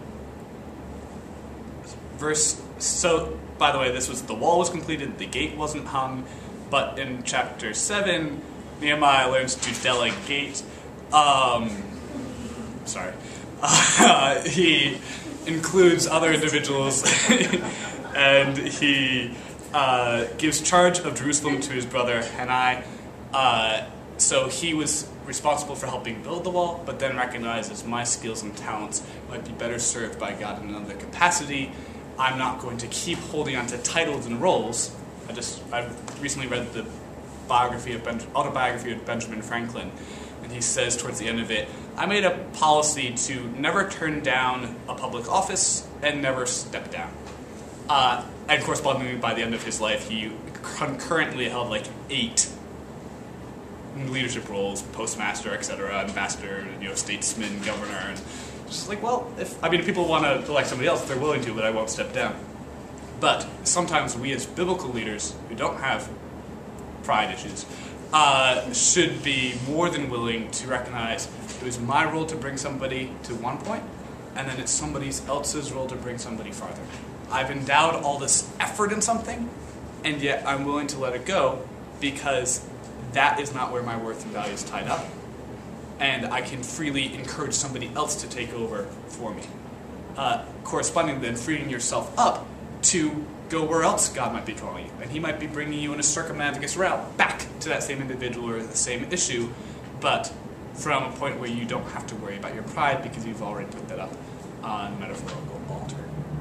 verse, so, by the way, this was, the wall was completed, the gate wasn't hung, but in chapter seven, Nehemiah learns to delegate. Um, sorry. Uh, he includes other individuals, and he uh, gives charge of Jerusalem to his brother Hanai. Uh, so he was responsible for helping build the wall, but then recognizes my skills and talents might be better served by God in another capacity. I'm not going to keep holding on to titles and roles. I just I recently read the biography of ben, autobiography of Benjamin Franklin, and he says towards the end of it, I made a policy to never turn down a public office and never step down. Uh, and correspondingly, by the end of his life, he concurrently held like eight leadership roles, postmaster, et cetera, ambassador, you know, statesman, governor, and just like, well, if I mean, if people want to elect somebody else, they're willing to, but I won't step down. But sometimes we, as biblical leaders who don't have pride issues, uh, should be more than willing to recognize it was my role to bring somebody to one point, and then it's somebody else's role to bring somebody farther. I've endowed all this effort in something, and yet I'm willing to let it go because that is not where my worth and value is tied up. And I can freely encourage somebody else to take over for me. Uh, corresponding then, freeing yourself up to go where else God might be calling you. And He might be bringing you in a circumnavigous route back to that same individual or the same issue, but from a point where you don't have to worry about your pride because you've already put that up on a metaphorical altar.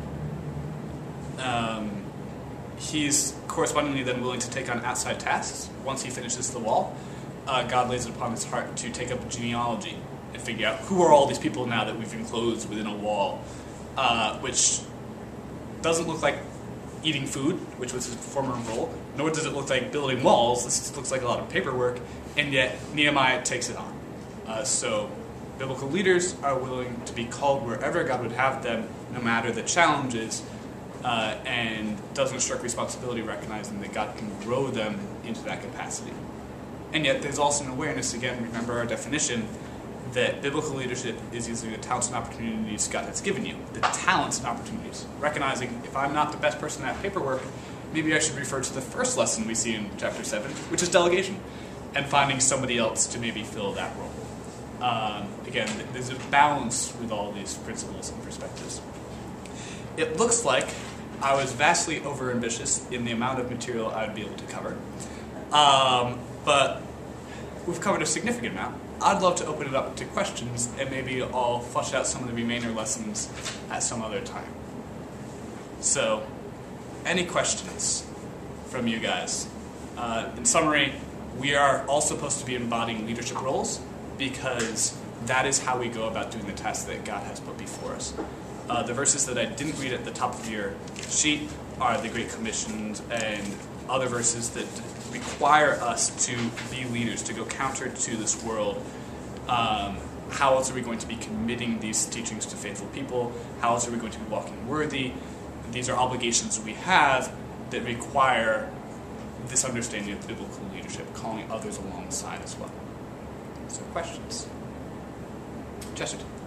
Um, he's correspondingly then willing to take on outside tasks once he finishes the wall. Uh, God lays it upon his heart to take up a genealogy and figure out who are all these people now that we've enclosed within a wall, uh, which doesn't look like eating food, which was his former role, nor does it look like building walls. This looks like a lot of paperwork, and yet Nehemiah takes it on. Uh, so biblical leaders are willing to be called wherever God would have them, no matter the challenges, uh, and doesn't shirk responsibility, recognizing that God can grow them into that capacity. And yet there's also an awareness, again, remember our definition, that biblical leadership is using the talents and opportunities God has given you. The talents and opportunities. Recognizing if I'm not the best person at paperwork, maybe I should refer to the first lesson we see in chapter seven, which is delegation, and finding somebody else to maybe fill that role. Um, again, there's a balance with all these principles and perspectives. It looks like I was vastly overambitious in the amount of material I would be able to cover. Um, but we've covered a significant amount. I'd love to open it up to questions, and maybe I'll flesh out some of the remainder lessons at some other time. So, any questions from you guys? Uh, in summary, we are all supposed to be embodying leadership roles because that is how we go about doing the tasks that God has put before us. Uh, the verses that I didn't read at the top of your sheet are the Great Commissions and other verses that require us to be leaders, to go counter to this world. Um, how else are we going to be committing these teachings to faithful people? How else are we going to be walking worthy? These are obligations we have that require this understanding of biblical leadership, calling others alongside as well. So questions? Chesterton.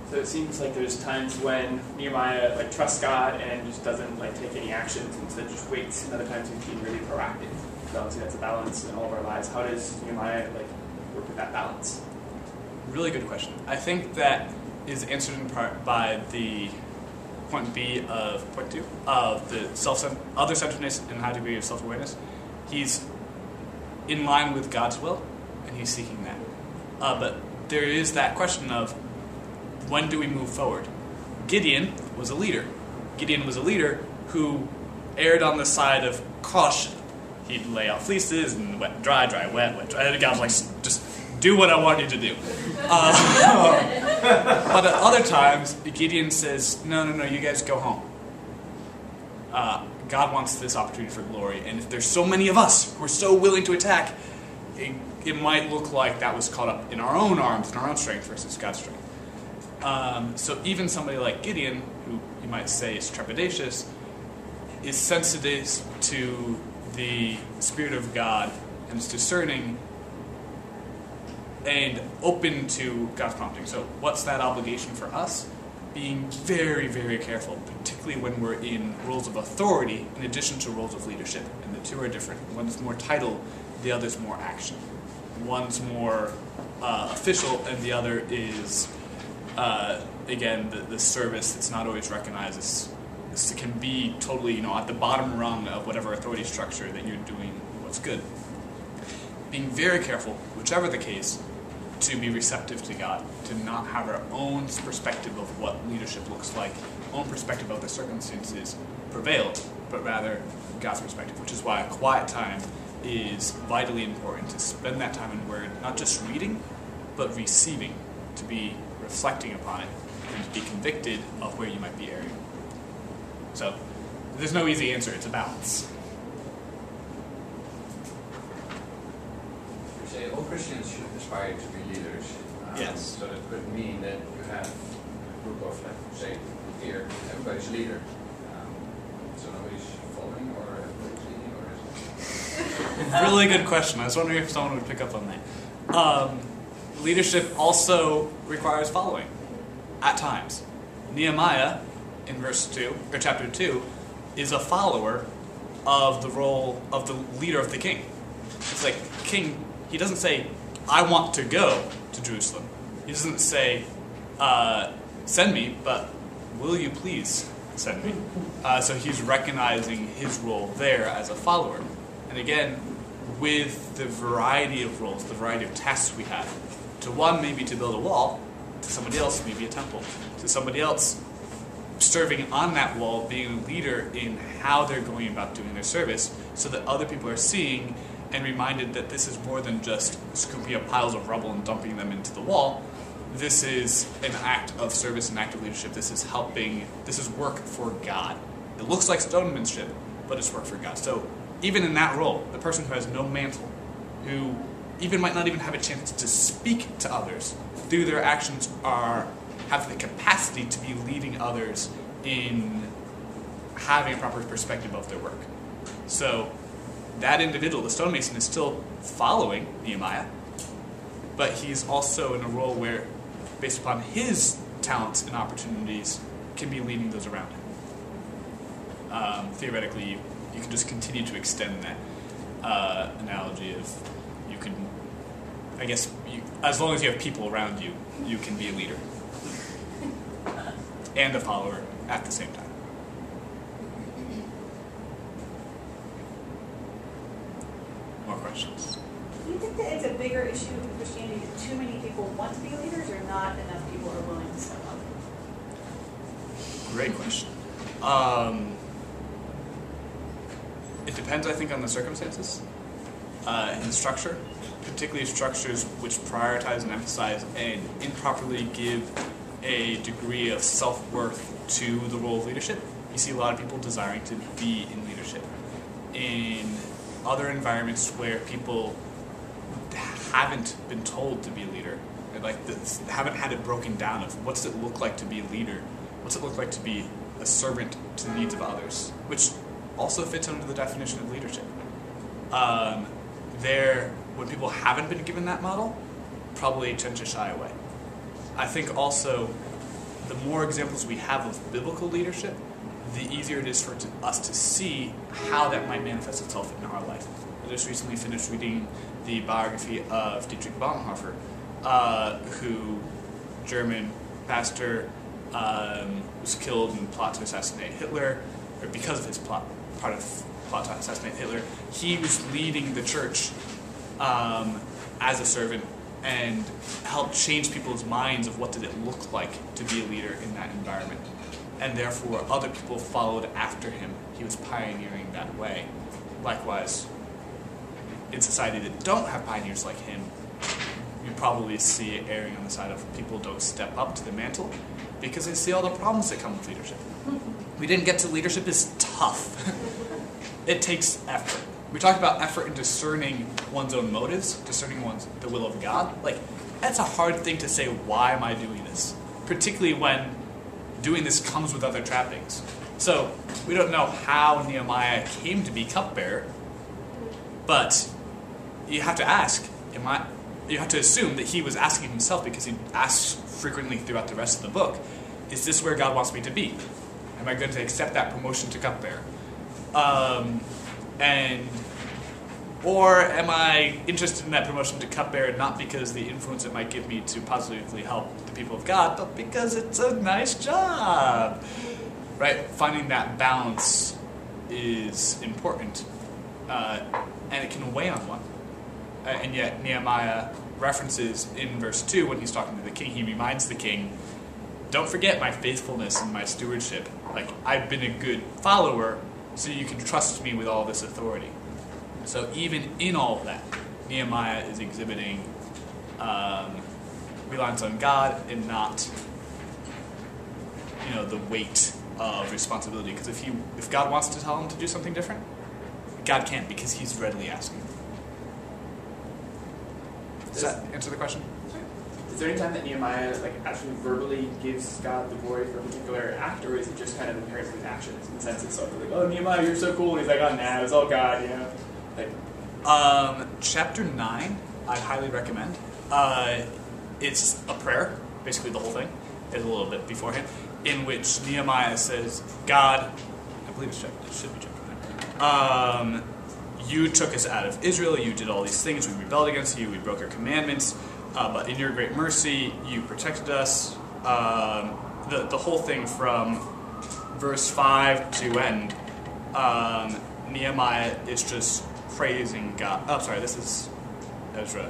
So it seems like there's times when Nehemiah like trusts God and just doesn't like take any actions, instead just waits. And other times he's being really proactive. So obviously that's a balance in all of our lives. How does Nehemiah like work with that balance? Really good question. I think that is answered in part by the point B of point two of the self other centeredness and high degree of self awareness. He's in line with God's will, and he's seeking that. Uh, but there is that question of when do we move forward? Gideon was a leader. Gideon was a leader who erred on the side of caution. He'd lay out fleeces and wet, dry, dry, wet, wet, dry. And God was like, just do what I want you to do. Uh, but at other times, Gideon says, no, no, no, you guys go home. Uh, God wants this opportunity for glory. And if there's so many of us who are so willing to attack, it, it might look like that was caught up in our own arms and our own strength versus God's strength. Um, so even somebody like Gideon, who you might say is trepidatious, is sensitive to the Spirit of God and is discerning and open to God's prompting. So what's that obligation for us? Being very, very careful, particularly when we're in roles of authority in addition to roles of leadership. And the two are different. One's more title, the other's more action. One's more uh, official, and the other is... Uh, again, the, the service that's not always recognized as, as can be totally, you know, at the bottom rung of whatever authority structure that you're doing what's good. Being very careful, whichever the case, to be receptive to God, to not have our own perspective of what leadership looks like, own perspective of the circumstances prevail, but rather God's perspective, which is why a quiet time is vitally important, to spend that time in Word, not just reading, but receiving, to be reflecting upon it, and to be convicted of where you might be erring. So, there's no easy answer, it's a balance. You say all Christians should aspire to be leaders. Um, Yes. So that could mean that you have a group of, like, say, here, everybody's a leader. Um, so nobody's following or everybody's leading, or is it? Really good question. I was wondering if someone would pick up on that. Um, leadership also requires following, at times. Nehemiah, in verse two, or chapter two, is a follower of the role of the leader of the king. It's like, king, he doesn't say, I want to go to Jerusalem. He doesn't say, uh, send me, but will you please send me? Uh, so he's recognizing his role there as a follower. And again, with the variety of roles, the variety of tasks we have, to one, maybe to build a wall, to somebody else, maybe a temple, to somebody else, serving on that wall, being a leader in how they're going about doing their service, so that other people are seeing and reminded that this is more than just scooping up piles of rubble and dumping them into the wall. This is an act of service, an act of leadership. This is helping, this is work for God. It looks like stonemanship, but it's work for God. So even in that role, the person who has no mantle, who even might not even have a chance to speak to others, through their actions are have the capacity to be leading others in having a proper perspective of their work. So that individual, the stonemason, is still following Nehemiah, but he's also in a role where, based upon his talents and opportunities, can be leading those around him. Um, theoretically, you, you can just continue to extend that uh, analogy of you can, I guess, you, as long as you have people around you, you can be a leader and a follower at the same time. More questions? Do you think that it's a bigger issue in Christianity that too many people want to be leaders, or not enough people are willing to step up? Great question. Um, it depends, I think, on the circumstances uh, and the structure, particularly structures which prioritize and emphasize and improperly give a degree of self-worth to the role of leadership. You see a lot of people desiring to be in leadership. In other environments where people haven't been told to be a leader, and like this, haven't had it broken down of what's it look like to be a leader, what's it look like to be a servant to the needs of others, which also fits under the definition of leadership. Um, there, when people haven't been given that model, probably tend to shy away. I think also the more examples we have of biblical leadership, the easier it is for to, us to see how that might manifest itself in our life. I just recently finished reading the biography of Dietrich Bonhoeffer, uh, who, German pastor, um, was killed in a plot to assassinate Hitler, or because of his plot, part of plot to assassinate Hitler. He was leading the church um, as a servant and helped change people's minds of what did it look like to be a leader in that environment. And therefore, other people followed after him. He was pioneering that way. Likewise, in society that don't have pioneers like him, you probably see it erring on the side of people don't step up to the mantle because they see all the problems that come with leadership. We didn't get to leadership is tough. It takes effort. We talked about effort in discerning one's own motives, discerning one's the will of God. Like, that's a hard thing to say, why am I doing this? Particularly when doing this comes with other trappings. So, we don't know how Nehemiah came to be cupbearer, but you have to ask, am I, you have to assume that he was asking himself, because he asks frequently throughout the rest of the book, is this where God wants me to be? Am I going to accept that promotion to cupbearer? Um, and, or am I interested in that promotion to cupbearer not because the influence it might give me to positively help the people of God, but because it's a nice job, right? Finding that balance is important, uh, and it can weigh on one. Uh, and yet Nehemiah references in verse two when he's talking to the king, he reminds the king, don't forget my faithfulness and my stewardship. Like, I've been a good follower, so you can trust me with all this authority. So even in all of that, Nehemiah is exhibiting um, reliance on God and not, you know, the weight of responsibility. Because if he, if God wants to tell him to do something different, God can't, because he's readily asking. Does that answer the question? Is there any time that Nehemiah like actually verbally gives God the glory for a particular act, or is it just kind of inherent with actions in the sense it's sort of like, oh, Nehemiah, you're so cool, and he's like, oh, nah, it's all God, you know? Like, um, chapter nine, I'd highly recommend. Uh, it's a prayer, basically the whole thing. There's a little bit beforehand, in which Nehemiah says, God, I believe it's chapter, it should be chapter nine. Um, you took us out of Israel, you did all these things, we rebelled against you, we broke our commandments. Uh, but in your great mercy, you protected us. Um, the, the whole thing from verse five to end, um, Nehemiah is just praising God. Oh, sorry, this is Ezra.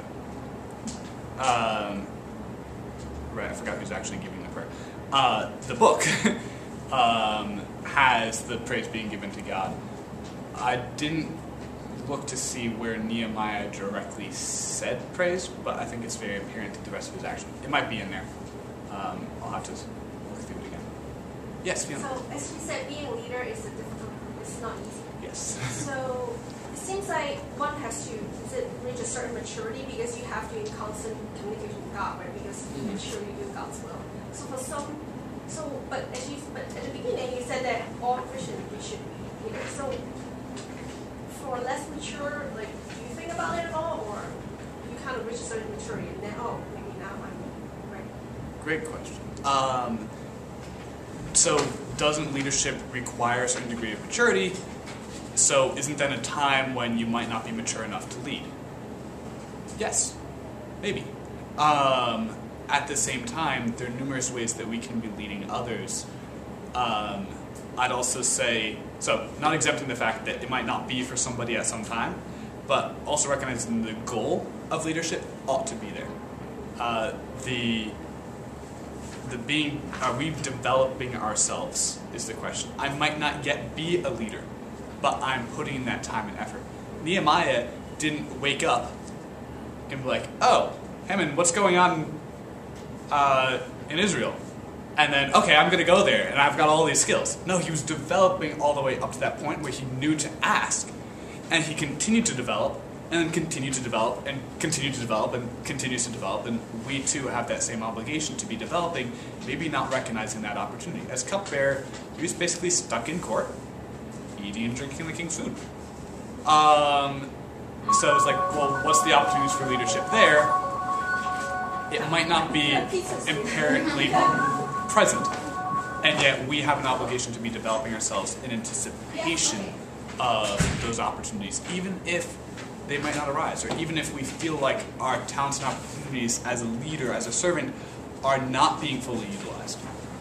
Um, right, I forgot who's actually giving the prayer. Uh, the book um, has the praise being given to God. I didn't look to see where Nehemiah directly said praise, but I think it's very apparent in the rest of his action. It might be in there. Um, I'll have to look through it again. Yes, Fiona? So, as you said, being a leader is a difficult, it's not easy. Yes. So, it seems like one has to is it reach a certain maturity because you have to be in constant communication with God, right? Because you make sure you do God's will. So, for some, so, but as you, but at the beginning, you said that all Christians we should be leaders. So, for less mature, like, do you think about it at all, or you kind of reach a certain maturity and then, oh, maybe now I'm right? Great question. Um, so, doesn't leadership require a certain degree of maturity? So, isn't that a time when you might not be mature enough to lead? Yes, maybe. Um, at the same time, there are numerous ways that we can be leading others. Um, I'd also say, so not exempting the fact that it might not be for somebody at some time, but also recognizing the goal of leadership ought to be there. Uh, the the being, are we developing ourselves is the question. I might not yet be a leader, but I'm putting in that time and effort. Nehemiah didn't wake up and be like, oh, Haman, what's going on uh, in Israel? And then, okay, I'm going to go there, and I've got all these skills. No, he was developing all the way up to that point where he knew to ask, and he continued to develop, and then continued to develop, and continued to develop, and continues to develop, and we too have that same obligation to be developing, maybe not recognizing that opportunity. As cupbearer, he was basically stuck in court, eating and drinking the king's food. Um, so it's like, well, what's the opportunities for leadership there? It might not be inherently... present, and yet we have an obligation to be developing ourselves in anticipation of those opportunities, even if they might not arise, or even if we feel like our talents and opportunities as a leader, as a servant, are not being fully utilized.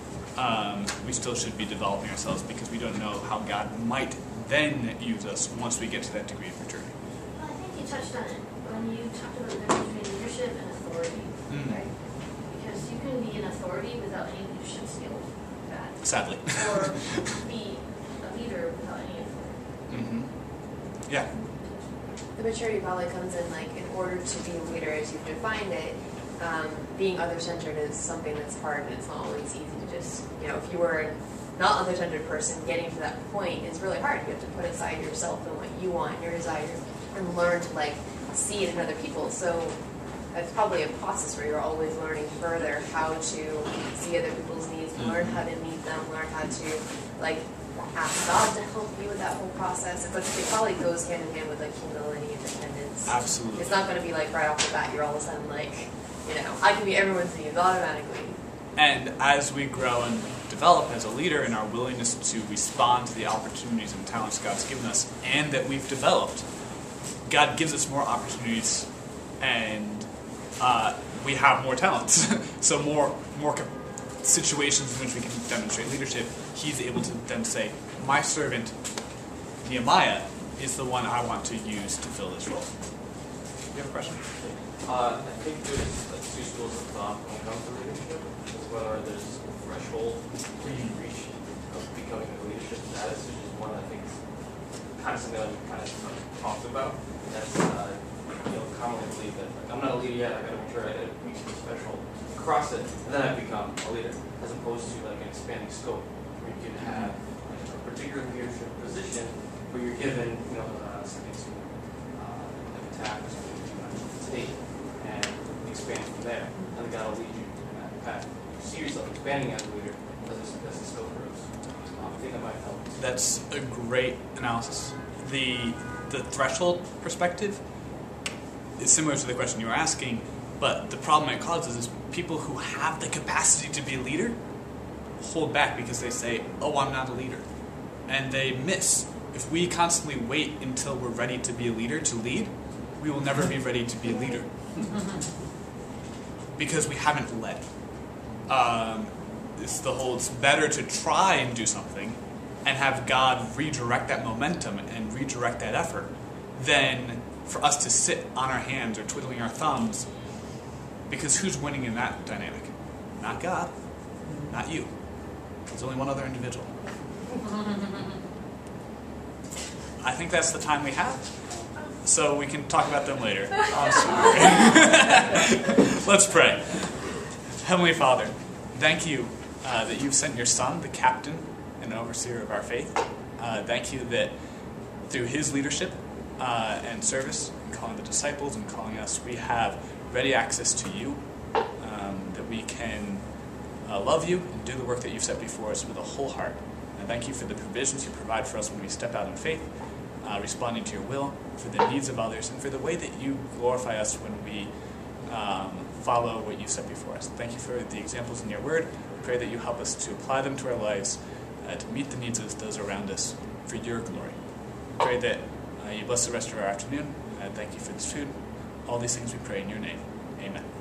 Um, we still should be developing ourselves because we don't know how God might then use us once we get to that degree of maturity. Well, I think you touched on it when you talked about the difference between leadership and authority, Mm. right? Because you can be an authority without any leadership skills, that, Sadly. or be a leader without any authority. Mm-hmm. Yeah. The maturity probably comes in like in order to be a leader as you've defined it, um, being other-centered is something that's hard and it's not always easy to just, you know, if you were a not other-centered person, getting to that point is really hard. You have to put aside yourself and what you want, your desires, and learn to like see it in other people. So it's probably a process where you're always learning further how to see other people's needs, Mm-hmm. learn how to meet them, learn how to like ask God to help you with that whole process. But it probably goes hand in hand with like humility and dependence. Absolutely. It's not going to be like right off the bat you're all of a sudden like, you know, I can be everyone's needs automatically. And as we grow and develop as a leader in our willingness to respond to the opportunities and talents God's given us and that we've developed, God gives us more opportunities and uh, we have more talents. So more more co- situations in which we can demonstrate leadership. He's able to then say, my servant Nehemiah is the one I want to use to fill this role. You have a question? Uh, I think there's like two schools of thought when it comes to leadership. Is whether there's a threshold where you reach of becoming a leadership status, which is one I think is kind of something that we kind of talked about. And that's, uh, you know, commonly believe that like, I'm not a leader yet, I gotta make sure I reach this threshold, cross it, and then I become a leader, as opposed to like an expanding scope where you can have like, a particular leadership position where you're given, you know, uh, something to uh, like a task or something to uh, take and expand from there. And God will lead you in that path. You see yourself expanding as a leader as, as the scope grows. Um, I think that might help. That's a great analysis. The the threshold perspective is similar to the question you were asking, but the problem it causes is people who have the capacity to be a leader hold back because they say, oh, I'm not a leader. And they miss. If we constantly wait until we're ready to be a leader to lead, we will never be ready to be a leader. Because we haven't led. Um, it's the whole, it's better to try and do something and have God redirect that momentum and redirect that effort than for us to sit on our hands or twiddling our thumbs. Because who's winning in that dynamic? Not God, not you. There's only one other individual. I think that's the time we have. So we can talk about them later. I'm sorry. Let's pray. Heavenly Father, thank you uh, that you've sent your Son, the captain and overseer of our faith. Uh, thank you that through his leadership uh, and service, and calling the disciples and calling us, we have ready access to you, um, that we can uh, love you and do the work that you've set before us with a whole heart. And thank you for the provisions you provide for us when we step out in faith, uh, responding to your will, for the needs of others, and for the way that you glorify us when we um, follow what you set before us. Thank you for the examples in your word. We pray that you help us to apply them to our lives, uh, to meet the needs of those around us for your glory. We pray that uh, you bless the rest of our afternoon. Uh, thank you for this food. All these things we pray in your name. Amen.